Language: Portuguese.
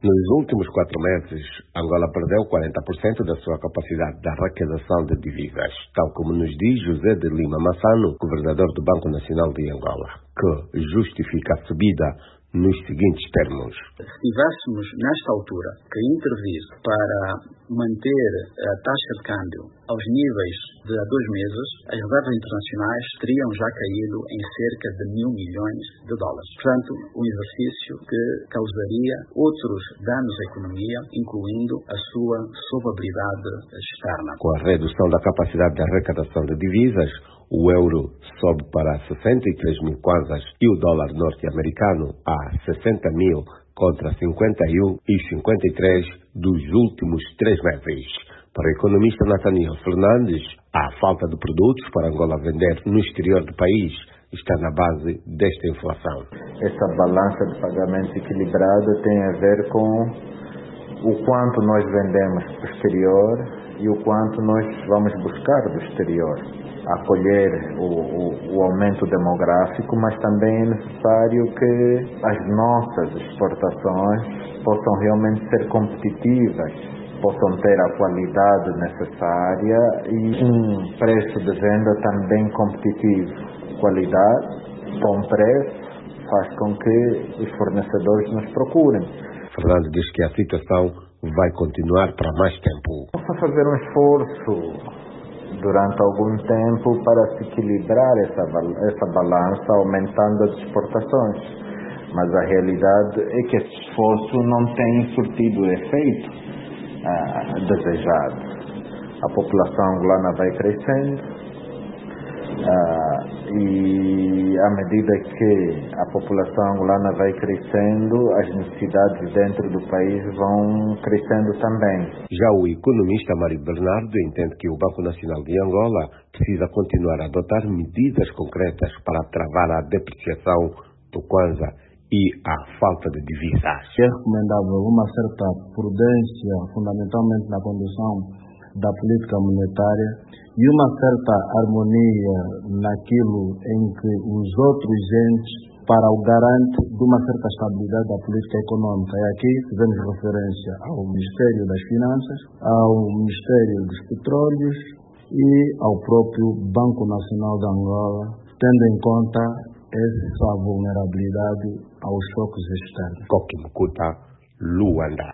Nos últimos 4 meses, Angola perdeu 40% da sua capacidade de arrecadação de divisas, tal como nos diz José de Lima Massano, governador do Banco Nacional de Angola, que justifica a subida nos seguintes termos. Se tivéssemos, nesta altura, que intervir para manter a taxa de câmbio aos níveis de há 2 meses, as reservas internacionais teriam já caído em cerca de $1.000 milhões. Portanto, um exercício que causaria outros danos à economia, incluindo a sua solvabilidade externa. Com a redução da capacidade de arrecadação de divisas, o euro sobe para 63 mil kwanzas e o dólar norte-americano a 60 mil contra 51 e 53 dos últimos 3 meses. Para o economista Nathaniel Fernandes, a falta de produtos para Angola vender no exterior do país está na base desta inflação. Essa balança de pagamentos equilibrada tem a ver com o quanto nós vendemos para o exterior e o quanto nós vamos buscar do exterior. Acolher o aumento demográfico, mas também é necessário que as nossas exportações possam realmente ser competitivas, possam ter a qualidade necessária e um preço de venda também competitivo. Qualidade, bom preço, faz com que os fornecedores nos procurem. Fernando diz que a situação vai continuar para mais tempo. Vamos fazer um esforço durante algum tempo para se equilibrar essa balança, aumentando as exportações. Mas a realidade é que esse esforço não tem surtido o efeito desejado. A população angolana vai crescendo e à medida que a população angolana vai crescendo, as necessidades dentro do país vão crescendo também. Já o economista Mário Bernardo entende que o Banco Nacional de Angola precisa continuar a adotar medidas concretas para travar a depreciação do kwanza e a falta de divisas. É recomendável uma certa prudência, fundamentalmente na condução da política monetária, e uma certa harmonia naquilo em que os outros entes para o garante de uma certa estabilidade da política econômica. E aqui fizemos referência ao Ministério das Finanças, ao Ministério dos Petróleos e ao próprio Banco Nacional de Angola, tendo em conta essa vulnerabilidade aos choques externos. Koki Mkuta, Luanda.